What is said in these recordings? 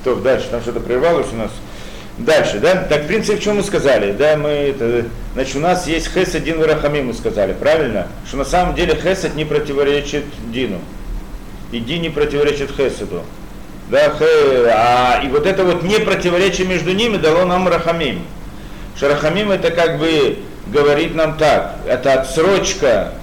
То, дальше, там что-то прервалось у нас. Дальше, да? Так, в принципе, в чем мы сказали? Да, значит, у нас есть хесед, дин и рахамим, мы сказали, правильно? Что на самом деле хесед не противоречит дину. И дин не противоречит хеседу. Да, и вот это вот не противоречие между ними дало нам рахамим. Что рахамим это как бы говорит нам так, это отсрочка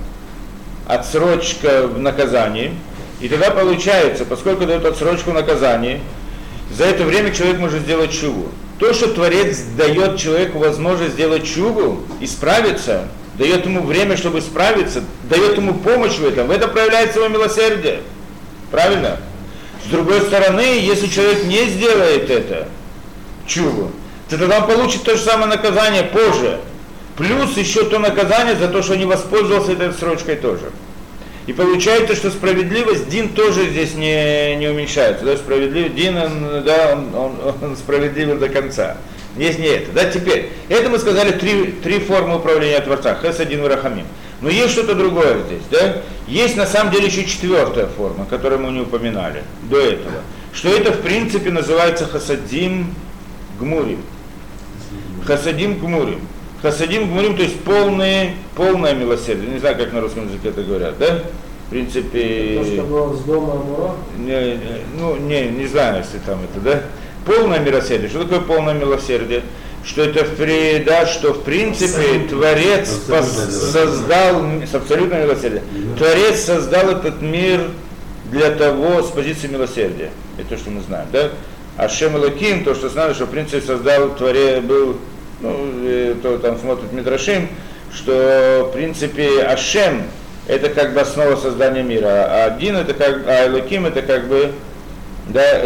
в наказании. И тогда получается, поскольку дает отсрочку в наказании, за это время человек может сделать чуву. То, что Творец дает человеку возможность сделать чуву, исправиться, дает ему время, чтобы исправиться, дает ему помощь в этом проявляется его милосердие. Правильно? С другой стороны, если человек не сделает это, чуву, то тогда он получит то же самое наказание позже. Плюс еще то наказание за то, что не воспользовался этой отсрочкой тоже. И получается, что справедливость, дин тоже здесь не уменьшается. Да, справедливый дин, он справедливый до конца. Здесь не это. Да, теперь, это мы сказали три формы управления Творца. Хесед, дин и рахамим. Но есть что-то другое здесь. Да? Есть на самом деле еще четвертая форма, которую мы не упоминали до этого. Что это в принципе называется хасадим гмурим. Хасадим гмурим. Хасадим гмурим, то есть полное милосердие. Не знаю, как на русском языке это говорят, да? В принципе... То, что было с дома Амура? Не знаю, если там это, да? Полное милосердие. Что такое полное милосердие? Что это что в принципе Творец создал, с абсолютным милосердием, Творец создал этот мир для того, с позиции милосердия. Это то, что мы знаем, да? Ашем Элоким, то, что знаем, что в принципе создал Творец, был, то там смотрит Мидрашим, что в принципе Ашем это как бы основа создания мира, а один это как, а Элоким это как бы, да,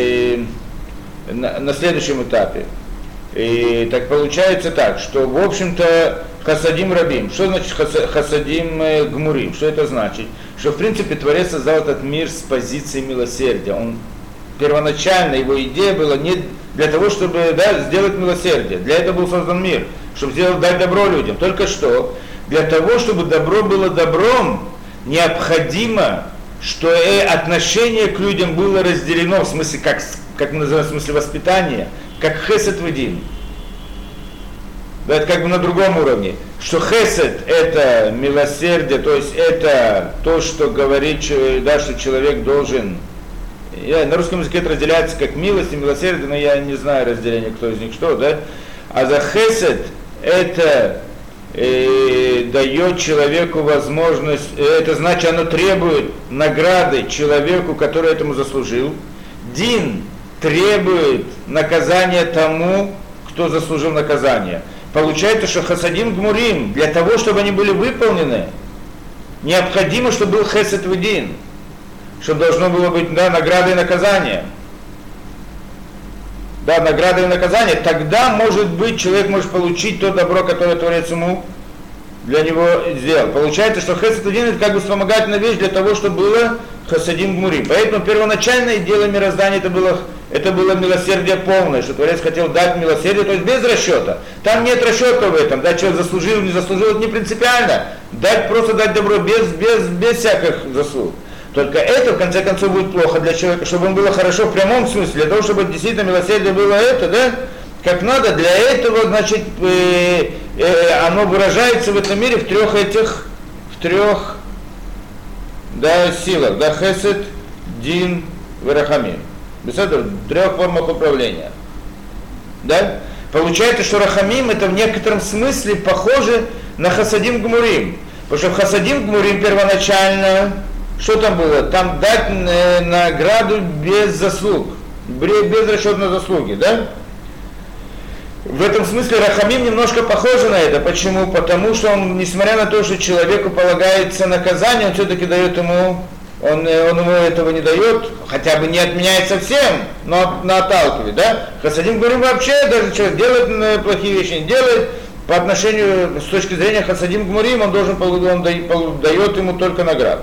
на следующем этапе. И так получается так, что в общем-то хасадим рабим. Что значит хасадим гмурим? Что это значит? Что в принципе Творец создал этот мир с позиции милосердия. Первоначально его идея была не для того, чтобы сделать милосердие. Для этого был создан мир, чтобы дать добро людям. Только что для того, чтобы добро было добром, необходимо, что отношение к людям было разделено, в смысле, как мы называем, в смысле воспитания, как хесед в дин. Да, это как бы на другом уровне. Что хесед это милосердие, то есть это то, что говорит, да, что человек должен. На русском языке это разделяется как милость и милосердие, но я не знаю разделения, кто из них что, да. А за хесед это дает человеку возможность, это значит, оно требует награды человеку, который этому заслужил. Дин требует наказания тому, кто заслужил наказание. Получается, что хасадим гмурим, для того, чтобы они были выполнены, необходимо, чтобы был хесед в дин, чтобы должно было быть, да, награда и наказание. Да, награда и наказание. Тогда, может быть, человек может получить то добро, которое Творец ему для него сделал. Получается, что хесед в дин это как бы вспомогательная вещь для того, чтобы было хасадим гмурим. Поэтому первоначальное дело мироздания это было милосердие полное, что Творец хотел дать милосердие, то есть без расчета. Там нет расчета в этом, да, человек заслужил, не заслужил, это не принципиально. Просто дать добро без всяких заслуг. Только это, в конце концов, будет плохо для человека, чтобы он было хорошо в прямом смысле, для того, чтобы действительно милосердие было это, да, как надо, для этого, значит, оно выражается в этом мире в трех да, силах, да, хесед, дин, рахамим. В трех формах управления. Да? Получается, что рахамим это в некотором смысле похоже на хасадим гмурим. Потому что в хасадим гмурим первоначально, что там было? Там дать награду без заслуг, без расчета на заслуги, да? В этом смысле рахамим немножко похоже на это. Почему? Потому что он, несмотря на то, что человеку полагается наказание, он все-таки дает ему, он ему этого не дает, хотя бы не отменяет совсем, но отталкивает, да? Хасадим говорим вообще, даже человек делает плохие вещи, не делает, по отношению, с точки зрения хасадим гмурим, он дает ему только награду.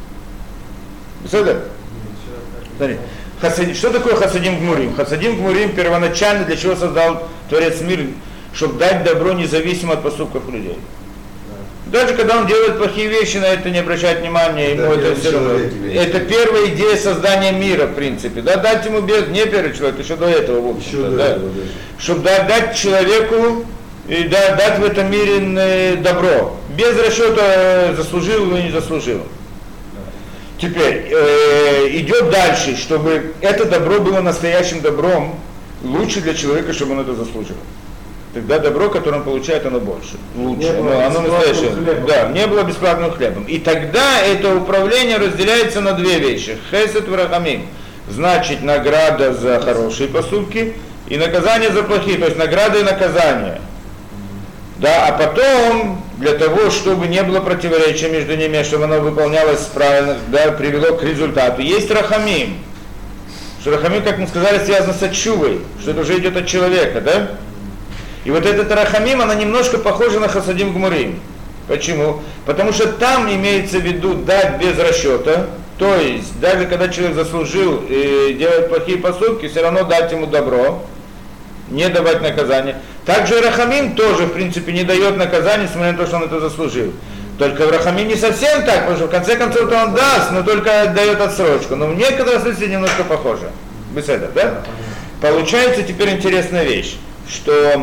Смотри. Что такое хасадим гмурим? Хасадим гмурим первоначально для чего создал Творец мир? Чтобы дать добро независимо от поступков людей. Даже когда он делает плохие вещи, на это не обращать внимания, ему это все равно. Это первая идея создания мира, в принципе. Да, дать ему не первый человек, еще до этого, в общем-то, да. Чтобы дать человеку и дать в этом мире добро. Без расчета заслужил или не заслужил. Теперь идет дальше, чтобы это добро было настоящим добром, лучше для человека, чтобы он это заслужил. Тогда добро, которое он получает, оно больше. Лучше. Оно настоящее. Да, не было бесплатным хлебом. И тогда это управление разделяется на две вещи. Хесед врахамим. Значит, награда за хорошие поступки и наказание за плохие. То есть награда и наказание. Да, а потом, для того, чтобы не было противоречия между ними, чтобы оно выполнялось правильно, да, привело к результату. Есть рахамим. Что рахамим, как мы сказали, связано с отчувой, что это уже идет от человека, да? И вот этот рахамим, она немножко похожа на хасадим гмурим. Почему? Потому что там имеется в виду дать без расчета, то есть даже когда человек заслужил и делает плохие поступки, все равно дать ему добро, не давать наказание. Также и рахамим тоже, в принципе, не дает наказания, несмотря на то, что он это заслужил. Только в рахамим не совсем так, потому что в конце концов он даст, но только дает отсрочку. Но в некоторых случаях немножко похоже. Беседа, да? Получается теперь интересная вещь, что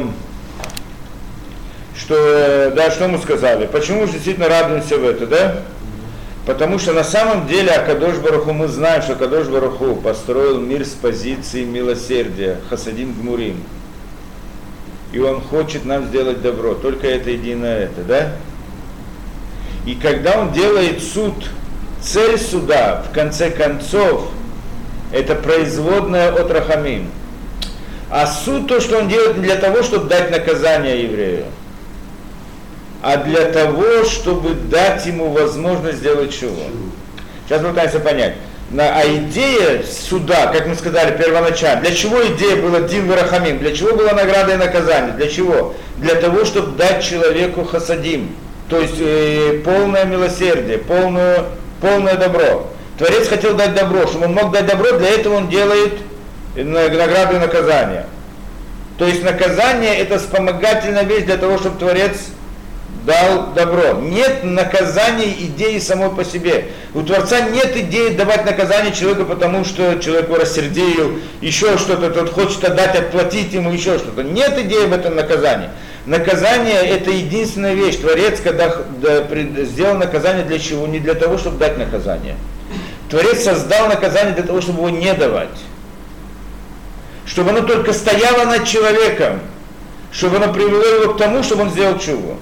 мы сказали, почему же действительно радуемся в это, да? Потому что на самом деле Акадош Барух Ху, мы знаем, что Акадош Барух Ху построил мир с позиции милосердия, хасадим гмурим. И он хочет нам сделать добро, только это единое это, да? И когда он делает суд, цель суда, в конце концов, это производная от рахамим. А суд, то, что он делает, не для того, чтобы дать наказание еврею, а для того, чтобы дать ему возможность сделать шуву. Сейчас мы пытаемся понять. А идея суда, как мы сказали первоначально, для чего идея была дин варахамим, для чего была награда и наказание, для чего? Для того, чтобы дать человеку хасадим, то есть полное милосердие, полное добро. Творец хотел дать добро, чтобы он мог дать добро, для этого он делает награду и наказание. То есть наказание это вспомогательная вещь для того, чтобы Творец дал добро. Нет наказания идеи самой по себе. У Творца нет идеи давать наказание человеку, потому что человек его рассердил, еще что-то, тот хочет отдать, отплатить ему еще что-то. Нет идеи в этом наказании. Наказание это единственная вещь. Творец, когда сделал наказание для чего? Не для того, чтобы дать наказание. Творец создал наказание для того, чтобы его не давать. Чтобы оно только стояло над человеком. Чтобы оно привело его к тому, чтобы он сделал чуву.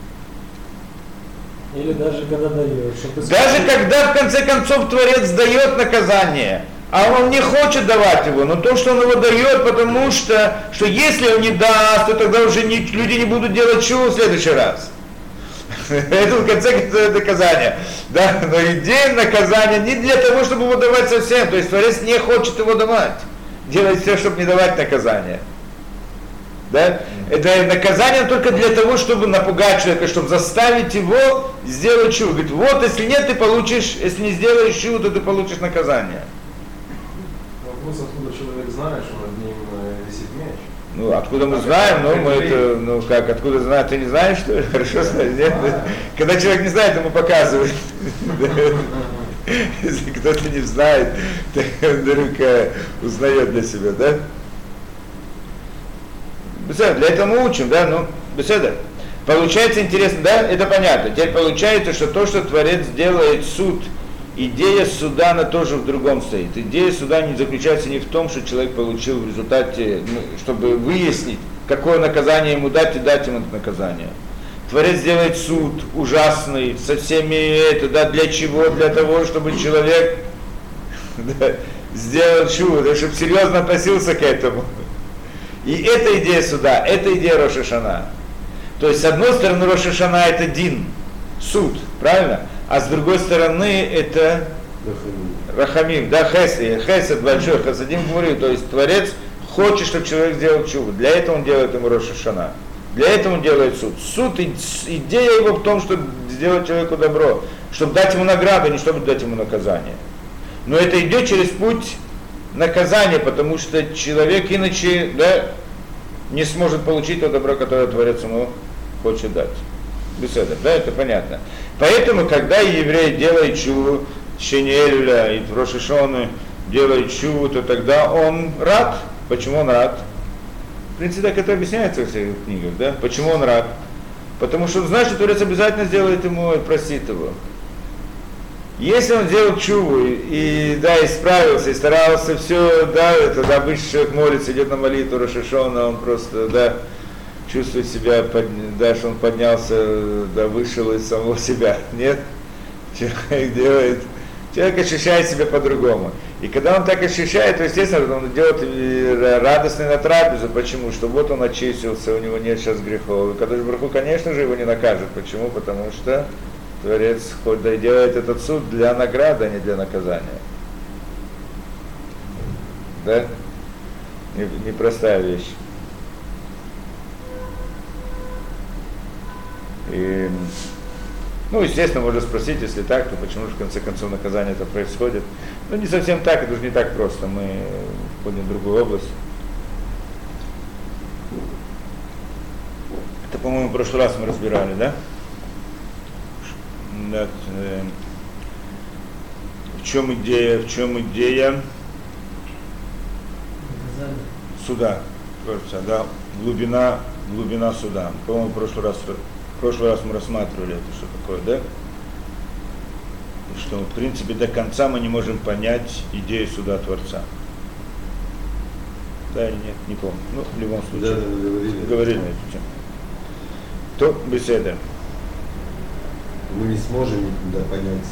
Или даже когда дает. Даже когда в конце концов Творец дает наказание, а он не хочет давать его, но то, что он его дает, потому что если он не даст, то тогда уже люди не будут делать чуву в следующий раз. Это в конце концов наказание. Да? Но идея наказания не для того, чтобы его давать совсем, то есть Творец не хочет его давать, делает все, чтобы не давать наказание. Да? Это наказание только для того, чтобы напугать человека, чтобы заставить его сделать чудо. Говорит, вот если нет, ты получишь, если не сделаешь чудо, то ты получишь наказание. Вопрос, откуда человек знает, что над ним висит меч? Ну, откуда мы знаем, откуда знать, ты не знаешь, что ли? Хорошо знаешь, нет? Когда человек не знает, ему показывают. Если кто-то не знает, то он вдруг узнает для себя, да? Для этого мы учим, да, беседа. Получается интересно, да, это понятно. Теперь получается, что то, что Творец делает суд, идея суда, она тоже в другом стоит. Идея суда не заключается не в том, что человек получил в результате, чтобы выяснить, какое наказание ему дать и дать ему это наказание. Творец делает суд ужасный, со всеми для чего? Для того, чтобы человек сделал чудо, чтобы серьезно относился к этому. И эта идея суда, это идея Рош ха-Шана. То есть, с одной стороны, Рош ха-Шана это дин, суд, правильно? А с другой стороны, это рахамим, да, хесед большой, хасадим гмурим. То есть, Творец хочет, чтобы человек сделал чуву. Для этого он делает ему Рош ха-Шана. Для этого он делает суд. Суд, идея его в том, чтобы сделать человеку добро, чтобы дать ему награду, не чтобы дать ему наказание. Но это идет через путь наказание, потому что человек иначе не сможет получить то добро, которое Творец ему хочет дать. Беседа, да, это понятно. Поэтому, когда еврей делает чуву, в течение Элюля и в Рош ха-Шана делает чуву, то тогда он рад. Почему он рад? В принципе, так это объясняется во всех книгах, да? Почему он рад? Потому что он знает, что Творец обязательно сделает ему и простит его. Если он делал чуву и да, исправился, и старался все, да, тогда обычно человек молится, идет на молитву Рош ха-Шана, он просто, да, чувствует себя, да, что он поднялся, да, вышел из самого себя. Нет? Человек ощущает себя по-другому. И когда он так ощущает, то, естественно, он идет радостный на трапезу. Почему? Что вот он очистился, у него нет сейчас грехов. И Кадош Барух Ху, конечно же, его не накажет. Почему? Потому что Творец хоть да и делает этот суд для награды, а не для наказания. Да? Непростая вещь. И, ну, естественно, можно спросить, если так, то почему же в конце концов наказание это происходит. Ну, не совсем так, это уже не так просто, мы входим в другую область. Это, по-моему, в прошлый раз мы разбирали, да? В чем идея суда, да, глубина суда. По-моему, в прошлый раз мы рассматривали это, что такое, да? И что, в принципе, до конца мы не можем понять идею суда Творца. Да или нет, не помню. Ну, в любом случае. Да, говорили на эту тему. То беседа. Мы не сможем никогда понять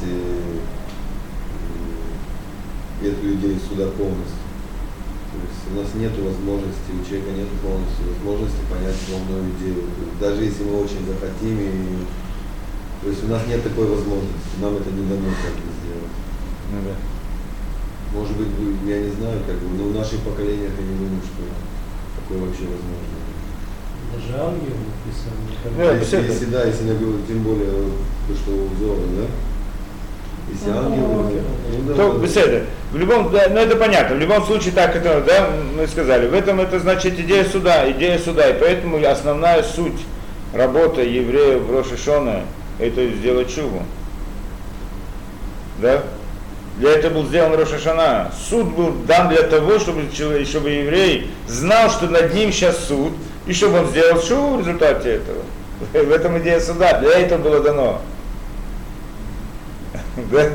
эту идею суда полностью. То есть у нас нет возможности, у человека нет полностью возможности понять полную идею. Даже если мы очень захотим, то есть у нас нет такой возможности, нам это не дано как бы сделать. Ну да. Может быть, я не знаю, как бы, но в наших поколениях я не думаю, что такое вообще возможно. Даже ангелы написано. Да, если я говорю, тем более то, что у Зора, да? Если ангелы, то беседа. В любом, да, ну это понятно, в любом случае так это, да, мы сказали, в этом это значит идея суда, и поэтому основная суть работы евреев в Рош ха-Шана это сделать чуву. Да? Для этого был сделан Рош ха-Шана. Суд был дан для того, чтобы еврей знал, что над ним сейчас суд, и чтобы он сделал чуву в результате этого. В этом идея суда, для этого было дано. Да?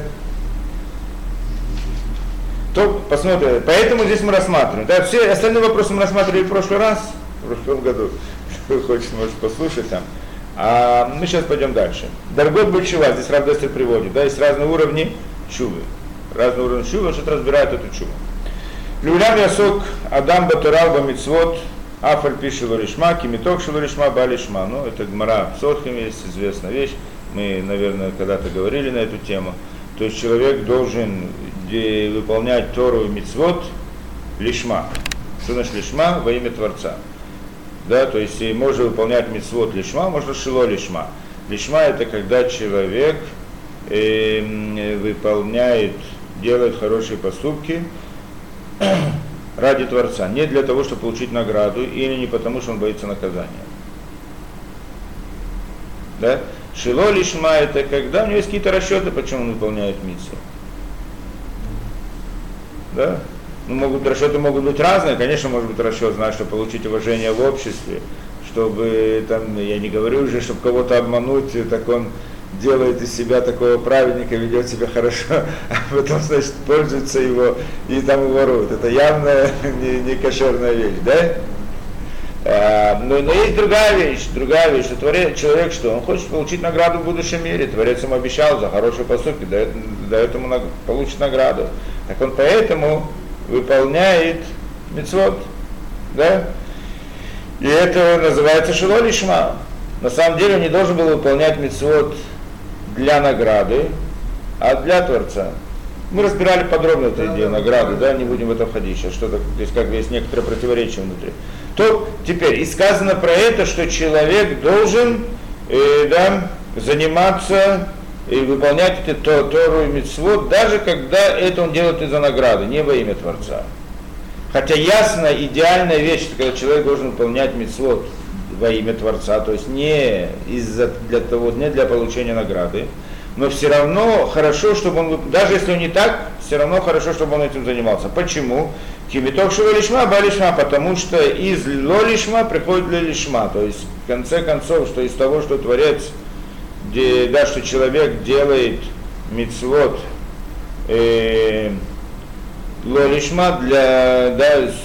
То посмотрим. Поэтому здесь мы рассматриваем. Да, все остальные вопросы мы рассматривали в прошлый раз, в прошлом году. Кто хочет, может послушать там. А мы сейчас пойдем дальше. Даргот Бачува, здесь Рав Дестер приводит, да, есть разные уровни чувы. Разные уровни чувы, что разбирают эту чуву. Люлям ясок Адам Батурал Бамицвот, Афаль пишет Лишма, Кимиток Шилуришма, Балишма. Ну, это Гмара в Сотхим есть, известная вещь. Мы, наверное, когда-то говорили на эту тему. То есть человек должен выполнять Тору и Мицвот лишма. Что значит лишма? Во имя Творца. Да, то есть можно выполнять Мицвот лишма, можно шило лишма. Лишма это когда человек выполняет, делает хорошие поступки ради Творца. Не для того, чтобы получить награду, или не потому, что он боится наказания. Да? Шило лишма это когда у него есть какие-то расчеты, почему он выполняет миссию. Да? Ну, расчеты могут быть разные, конечно, может быть расчет, знаешь, чтобы получить уважение в обществе, чтобы, там, я не говорю уже, чтобы кого-то обмануть, так он делает из себя такого праведника, ведет себя хорошо, а потом, значит, пользуется его и там его воруют. Это явно не кошерная вещь, да? Но есть другая вещь, что человек, что он хочет получить награду в будущем мире, Творец ему обещал за хорошие поступки, дает ему получит награду. Так он поэтому выполняет мицвот, да? И это называется шило лишма. На самом деле он не должен был выполнять мицвот для награды, а для Творца. Мы разбирали подробно эту идею награды, да, не будем в это входить сейчас, что здесь как бы есть некоторые противоречия внутри. То теперь и сказано про это, что человек должен заниматься и выполнять это Тору и Мицвот, даже когда это он делает из-за награды, не во имя Творца. Хотя ясно, идеальная вещь, когда человек должен выполнять Мицвот во имя Творца, то есть не для получения награды, но все равно хорошо, чтобы он, даже если он не так, все равно хорошо, чтобы он этим занимался. Почему? Кимиток шива лишма, ба лишма, потому что из ло лишма приходит ле лишма, то есть в конце концов, что из того, что Творец, что человек делает мицвот, ло лишма для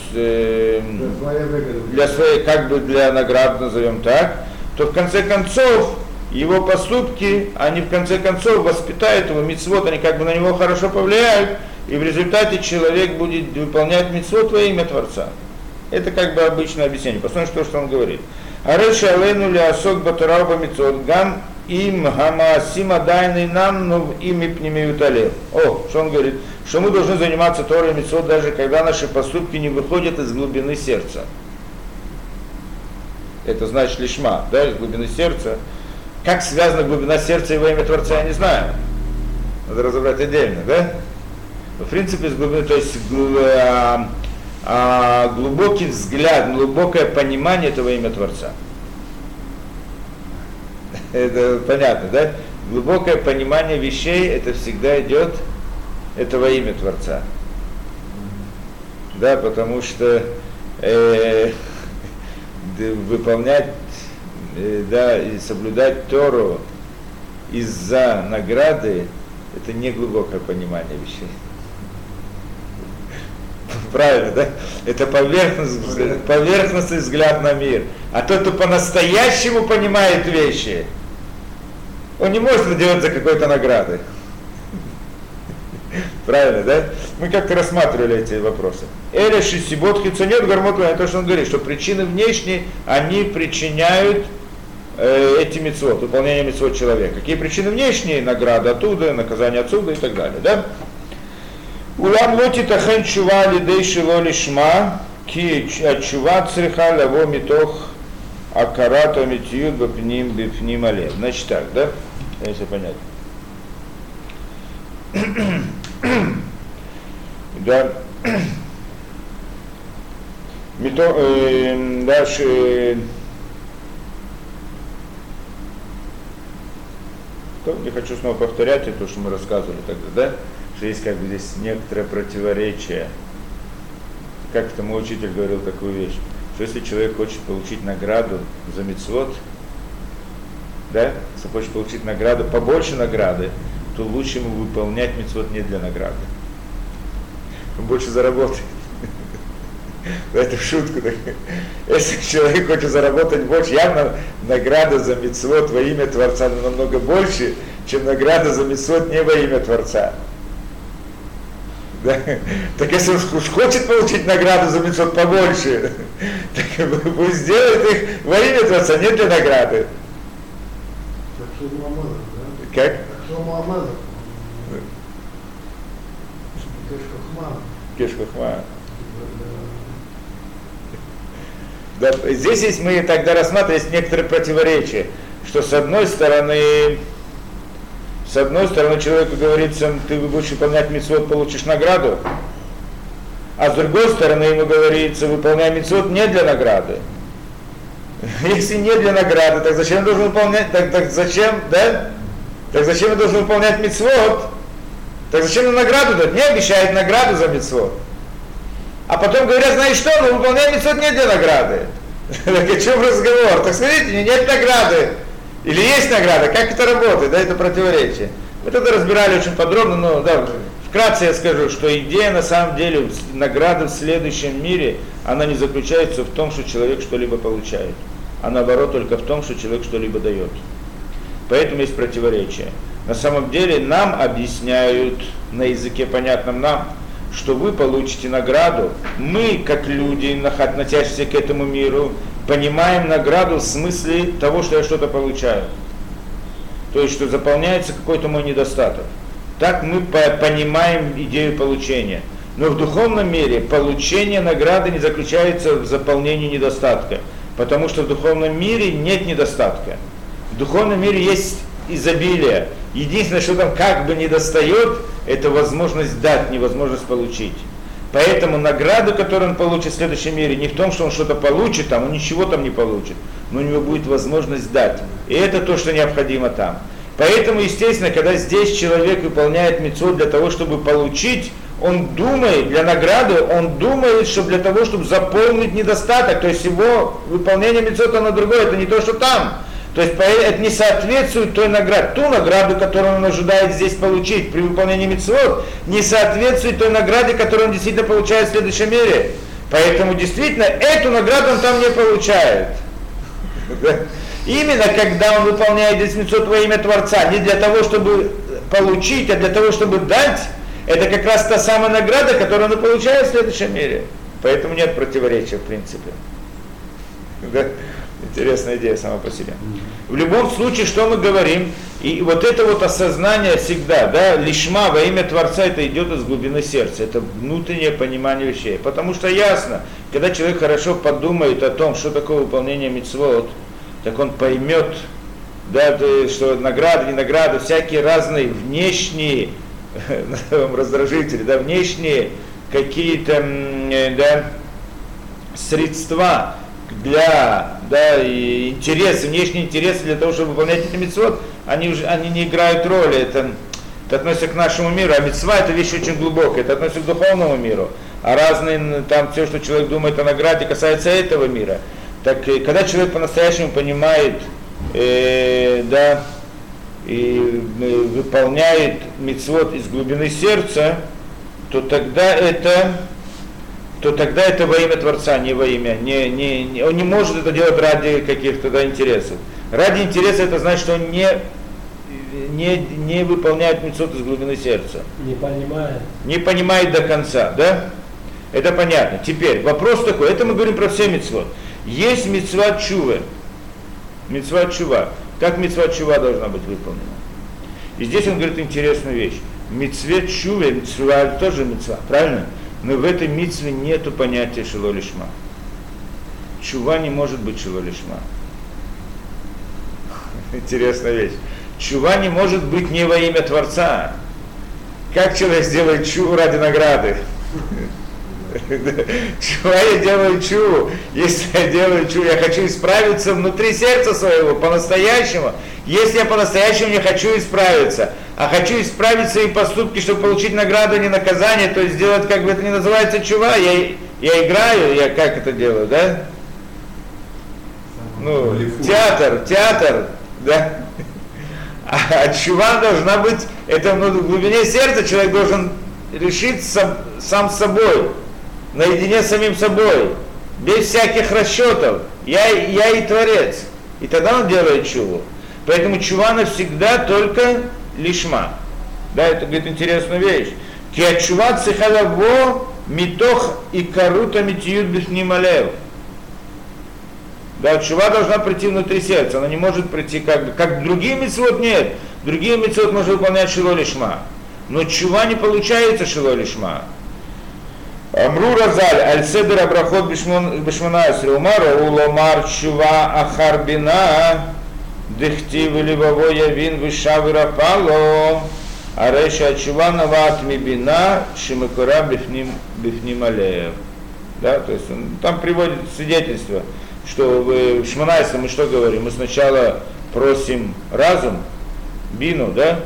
своей, как бы для наград, назовем так, то в конце концов его поступки, они в конце концов воспитают его мицвот, они как бы на него хорошо повлияют, и в результате человек будет выполнять мицвот во имя Творца. Это как бы обычное объяснение. Посмотрим, что он говорит. Ареша алейну лясок батураба мицвот гам им хамаасима дайный нам, но ими пнемиюталев. Что он говорит? Что мы должны заниматься Торой и мицвот, даже когда наши поступки не выходят из глубины сердца. Это значит лишма, да, из глубины сердца. Как связана глубина сердца и во имя Творца, я не знаю. Надо разобрать отдельно, да? В принципе, из глубины, то есть глубокий взгляд, глубокое понимание этого имя Творца. Это понятно, да? Глубокое понимание вещей, это всегда идет, это во имя Творца. Да, потому что выполнять, да, и соблюдать Тору из-за награды, это не глубокое понимание вещей. Правильно, да? Это поверхностный взгляд на мир. А тот, кто по-настоящему понимает вещи, он не может это делать за какой-то наградой. Правильно, да? Мы как-то рассматривали эти вопросы. Эля шисибот хицонет гармотла, то, что он говорит, что причины внешние, они причиняют эти мицвот, выполнение мицвот человека. Какие причины внешние? Награда оттуда, наказание отсюда и так далее, да? Улам лоти тахен чува лидей шило лишма, ки чува цриха лаво митох акарата митиют бепним алев. Значит так, да? Если понятно. Да. Дальше. Не хочу снова повторять то, что мы рассказывали тогда, да? Что есть как бы здесь некоторое противоречие. Как-то мой учитель говорил такую вещь, что если человек хочет получить награду за мицвот, да, если хочет получить награду, побольше награды, то лучше ему выполнять мицвот не для награды. Он больше заработает. Это в шутку. Если человек хочет заработать больше, явно награда за мицвот во имя Творца намного больше, чем награда за мицвот не во имя Творца. Да? Так если он хочет получить награду за мицвот побольше, так пусть сделает их во имя Творца, не для награды. Как? Кеш-Хохма. Да, здесь мы тогда рассматривали некоторые противоречия, что с одной стороны человеку говорится, ты будешь выполнять мицвот, получишь награду, а с другой стороны ему говорится, выполняй мицвот не для награды. Если не для награды, так зачем я должен выполнять, так зачем, да? Так зачем я должен выполнять мицвот? Так зачем на награду дать? Не обещает награду за мицвот. А потом говорят, знаешь что, мы выполняем мицвот не для награды. Так о чем разговор? Так смотрите, нет награды. Или есть награда, как это работает, да, это противоречие. Мы тогда разбирали очень подробно, но да, вкратце я скажу, что идея на самом деле награды в следующем мире, она не заключается в том, что человек что-либо получает, а наоборот только в том, что человек что-либо дает. Поэтому есть противоречие. На самом деле нам объясняют на языке понятном нам, что вы получите награду. Мы, как люди, относящиеся к этому миру, понимаем награду в смысле того, что я что-то получаю. То есть, что заполняется какой-то мой недостаток. Так мы понимаем идею получения. Но в духовном мире получение награды не заключается в заполнении недостатка. Потому что в духовном мире нет недостатка. В духовном мире есть изобилие. Единственное, что там как бы недостает, это возможность дать, невозможность получить. Поэтому награду, которую он получит в следующем мире, не в том, что он что-то получит, там, он ничего там не получит, но у него будет возможность дать. И это то, что необходимо там. Поэтому, естественно, когда здесь человек выполняет мицвот для того, чтобы получить, он думает, для награды, он думает, что для того, чтобы заполнить недостаток, то есть его выполнение мицвота на другое, это не то, что там. То есть это не соответствует той награде. Ту награду, которую он ожидает здесь получить при выполнении мицвот, не соответствует той награде, которую он действительно получает в следующем мире. Поэтому действительно эту награду он там не получает. Именно когда он выполняет здесь мицвот во имя Творца, не для того, чтобы получить, а для того, чтобы дать, это как раз та самая награда, которую он и получает в следующем мире. Поэтому нет противоречия в принципе. Да? Интересная идея сама по себе. В любом случае, что мы говорим, и вот это вот осознание всегда, да, лишма во имя Творца, это идет из глубины сердца, это внутреннее понимание вещей. Потому что ясно, когда человек хорошо подумает о том, что такое выполнение мицвот, так он поймет, да, что награды, не награды, всякие разные внешние раздражители, да, внешние какие-то, да, средства для, да, и интересы, внешние интересы для того, чтобы выполнять эти мицвот, они не играют роли. Это относится к нашему миру, а мицва это вещь очень глубокая, это относится к духовному миру. А разные, там все, что человек думает о награде, касается этого мира. Так когда человек по-настоящему понимает, да, и выполняет мицвот из глубины сердца, то тогда это во имя Творца, не во имя. Он не может это делать ради каких-то, да, интересов. Ради интереса это значит, что он не выполняет мицвот из глубины сердца. Не понимает. Не понимает до конца, да? Это понятно. Теперь вопрос такой, это мы говорим про все мицвот. Есть мицва чувы. Мицва чува. Как мицва чува должна быть выполнена? И здесь он говорит интересную вещь. Мицве чуве, мицва тоже мицва, правильно? Но в этой мицве нету понятия шило лишма. Чува не может быть шило лишма. Интересная вещь. Чува не может быть не во имя Творца. Как человек сделает чуву ради награды? Чува я делаю чуву. Если я делаю чуву, я хочу исправиться внутри сердца своего, по-настоящему. Если я по-настоящему не хочу исправиться, а хочу исправить свои поступки, чтобы получить награду, а не наказание, то есть сделать, как бы это не называется, чува, я играю, я как это делаю, да? Ну, театр, да? А чува должна быть, это в глубине сердца человек должен решить сам с собой, наедине с самим собой, без всяких расчетов. Я и Творец. И тогда он делает чуву. Поэтому чува навсегда только лишма. Да, это, говорит, интересная вещь. Киачува цихалаво митох и карута митиют бифнималев. Да, чува должна прийти внутри сердца. Она не может прийти как другие мицвот нет. Другие мицвот можно выполнять шило лишма. Но чува не получается шило лишма. Амру Разаль, аль-седер абрахот бишманайсри, умара уломар чува ахарбина, дыхтив левово явин виша вирапало, ареша чува нават мибина, шимакура бифним алеев. Да, то есть он там приводит свидетельство, что в Шманайсе мы что говорим? Мы сначала просим разум, бину, да?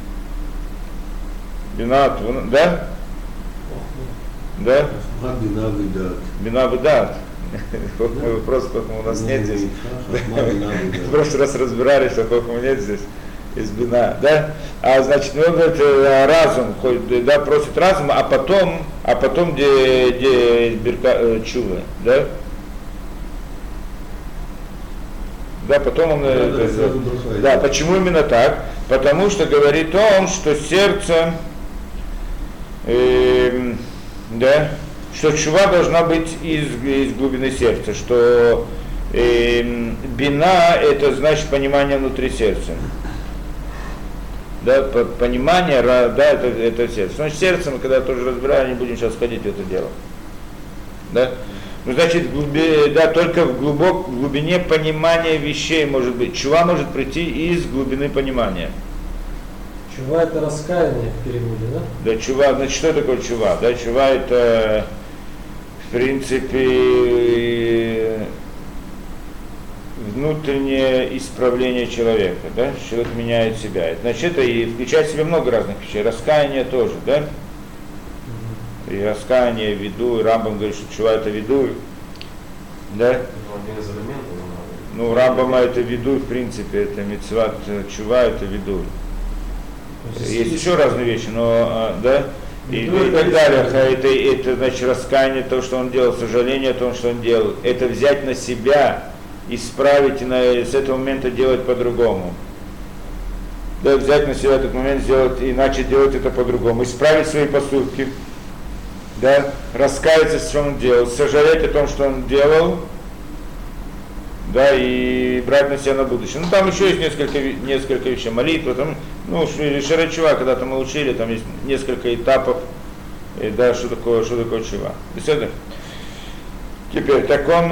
Бина, да? Да? Бина выдат. Вопрос, хохма у нас нет здесь. В прошлый раз разбирали, что хохма нет здесь. Из бина, да? А значит, он говорит, разум, да, просит разум, а потом где чува, да? Да, потом он... Да, почему именно так? Потому что говорит он, что сердце... да, что чува должна быть из глубины сердца, что бина это значит понимание внутри сердца. Да, понимание, да, это сердце. Значит, сердце мы когда тоже разбираем, не будем сейчас ходить в это дело. Да? Ну, значит, да, только в глубине понимания вещей может быть. Чува может прийти из глубины понимания. Чува это раскаяние в переводе, да? Да, чува, значит, что такое чува? Да, чува это, в принципе, внутреннее исправление человека, да? Человек меняет себя. Значит, это и включает в себя много разных вещей. Раскаяние тоже, да? И раскаяние, виду, и Рамбам говорит, что чува это виду, да? Ну, один из элементов. Ну, Рамбама это виду, в принципе, это мицват чува, это виду. Есть еще разные вещи, но, да, и так далее. Это значит раскаяние, то, что он делал, сожаление о том, что он делал. Это взять на себя, исправить и с этого момента делать по-другому. Да, взять на себя этот момент, сделать и начать делать это по-другому. Исправить свои поступки, да, раскаяться, что он делал, сожалеть о том, что он делал, да, и брать на себя на будущее. Ну, там еще есть несколько вещей. Молитва, там, ну, Шара Чува, когда-то мы учили, там есть несколько этапов, и, да, что такое Чува. Беседа? Теперь, так он...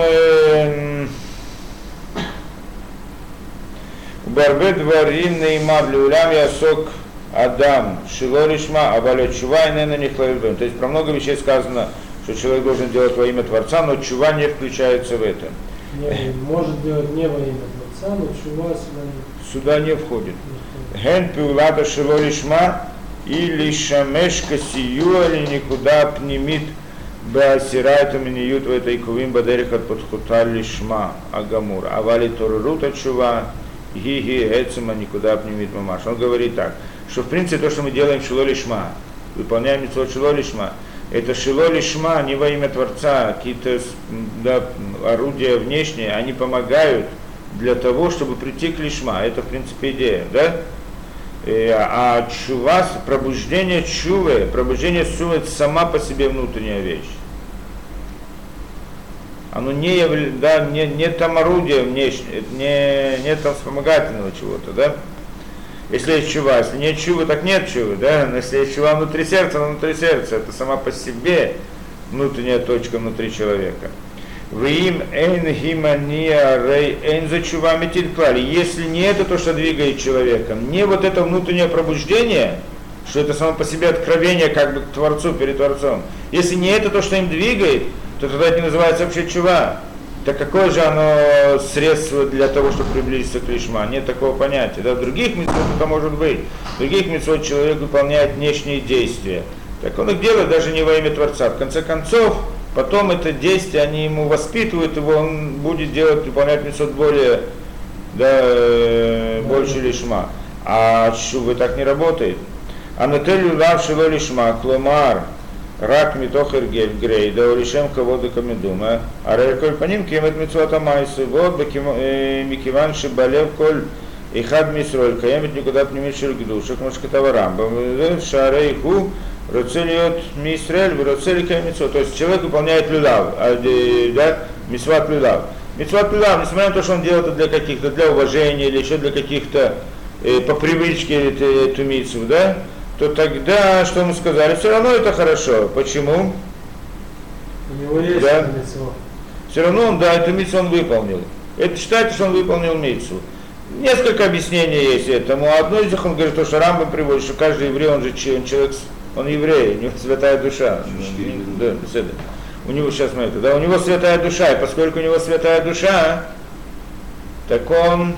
Барбе дворим неймав леулям ясок Адам шило лишма аваля чува и нена нихлавибем. То есть про много вещей сказано, что человек должен делать во имя Творца, но чува не включается в это. Может делать не во имя Творца, но чува сюда не входит. Ген пиулата шило лишма или шамешка сию или никуда пнимит баасирайта миниют в этой кувим бадерих от подхута лишма агамур. Авали торурута чува ги-ги эцима никуда пнимит мамаш. Он говорит так, что в принципе то, что мы делаем шило лишма, выполняем мицвот шило лишма, это шило лишма не во имя Творца, какие-то, да, орудия внешние, они помогают для того, чтобы прийти к лишма. Это в принципе идея, да? А чува, пробуждение чувы, это сама по себе внутренняя вещь. Оно не является, да, не там орудие внешнее, нет там вспомогательного чего-то, да? Если есть чува, если нет чувы, так нет чувы, да? Но если есть чува внутри сердца, это сама по себе внутренняя точка внутри человека. Вим эйн гимания рей эйн за чува метит клали. Если не это то, что двигает человеком, не вот это внутреннее пробуждение, что это само по себе откровение как бы к Творцу, перед Творцом. Если не это то, что им двигает, то тогда это не называется вообще чува. Так какое же оно средство для того, чтобы приблизиться к лишма? Нет такого понятия. Да? В других мицвот это может быть. В других мицвот человек выполняет внешние действия. Так он их делает даже не во имя Творца. В конце концов, потом это действие, они ему воспитывают его, он будет делать, выполнять мицвот более, да, больше лишма. А чува так не работает. Анателю лав шило лишма, кломар. Рак митохер гель да уришем кого-то камедума, а реколь по ним кемет митцвата майсы, вот микиван шибалев коль и хад мисроль, каемет никуда пнемишер гдушек, машкатава рамба, шарейху, роцелиот мисрель, роцели каемитцо. То есть человек выполняет люлав, да, мисват люлав. Мисват люлав, несмотря на то, что он делает это для каких-то, для уважения или еще для каких-то, по привычке эту митцву, да, то тогда, что мы сказали, все равно это хорошо. Почему? У него есть, да? мицва. Все равно он, да, эту мицву он выполнил. Это считается, что он выполнил мицву. Несколько объяснений есть этому. Одно из них он говорит, то, что Рамбам приводит, что каждый еврей, он же человек, он еврей, у него святая душа. Да, беседа. У него сейчас мы это, да, у него святая душа, и поскольку у него святая душа, так он,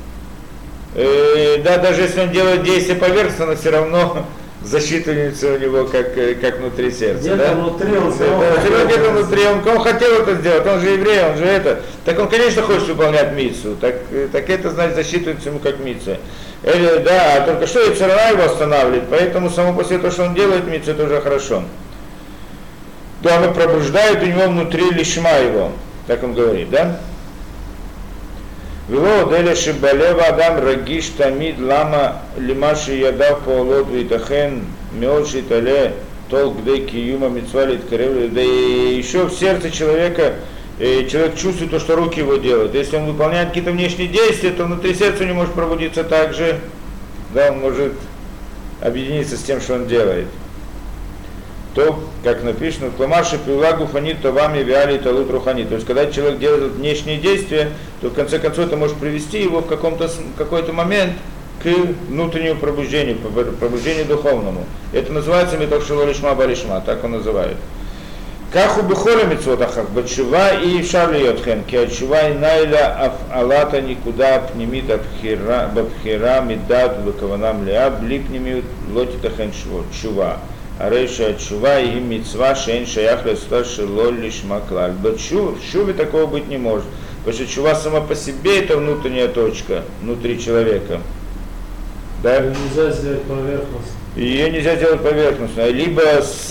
да, даже если он делает действие поверхностно, все равно засчитывается у него как внутри сердца. Где-то да? внутри он где-то внутри, он хотел это сделать, он же еврей, он же это. Так он, конечно, хочет выполнять мицву, так это, значит, засчитывается ему как мицва. Да, только что Ицерара его останавливает, поэтому само по себе то, что он делает мицву, это уже хорошо. Да, оно пробуждает у него внутри лишма его, так он говорит, да? Вело деля шибалева адам рагиш тамид лама лимаши ядав поолот витахен меоши тале толк дей киюма митцвалит каревли. Да и еще в сердце человека человек чувствует то, что руки его делают. Если он выполняет какие-то внешние действия, то внутри сердца у него может пробудиться так же, да, он может объединиться с тем, что он делает. То, как написано, «Кламаши пиулагу фанит тавами виали талут рухани». То есть, когда человек делает внешние действия, то в конце концов это может привести его в какой-то момент к к внутреннему пробуждению, пробуждению духовному. Это называется метох шело лишма баришма, так он называет. Как у бихоля митцвотахах, бачува и шарли йотхен, ки ачува и найля алата никуда пнемита бабхира мидат вакаванам леа блипнемит лотитахен чува. А рейша чува и митцва шейн шаях леста шело лишма клаль. Бачув, в шуве такого быть не может. Потому что чува сама по себе это внутренняя точка, внутри человека. Да? Нельзя сделать поверхность. Ее нельзя делать поверхностно, либо с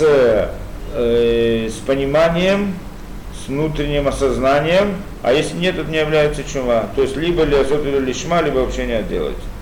пониманием, с внутренним осознанием, а если нет, это не является чува. То есть либо лишма, либо вообще не делать.